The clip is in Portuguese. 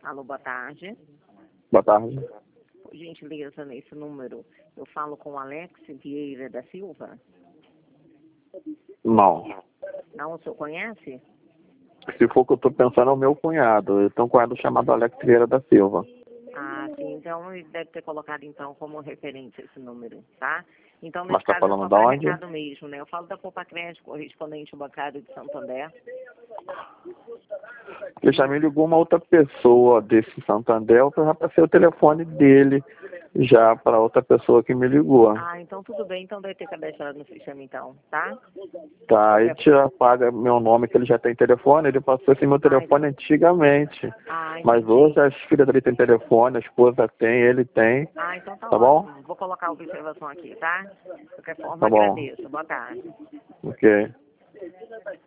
Alô, boa tarde. Boa tarde. Por gentileza, nesse número, eu falo com o Alex Vieira da Silva? Não. Não, o senhor conhece? Se for o que eu estou pensando, é o meu cunhado. Eu tenho um cunhado chamado Alex Vieira da Silva. Ah, sim, então ele deve ter colocado, então, como referência esse número, tá? Então, Mas nesse tá caso, é falando só da para onde? recado mesmo, né? Eu falo da Poupa Crédito, correspondente bancário de Santander. Ele já me ligou uma outra pessoa desse Santander, eu já passei o telefone dele já para outra pessoa que me ligou. Ah, então tudo bem, então deve ter cadastrado no sistema, então, tá? Tá, aí já paga meu nome, que ele já tem telefone, ele passou esse meu telefone antigamente. Mas entendi. hoje as filhas dele têm telefone, a esposa tem, ele tem. Ah, então tá Tá ótimo. bom? Vou colocar a observação aqui, tá? De qualquer forma, Tá bom. agradeço. Boa tarde. Ok.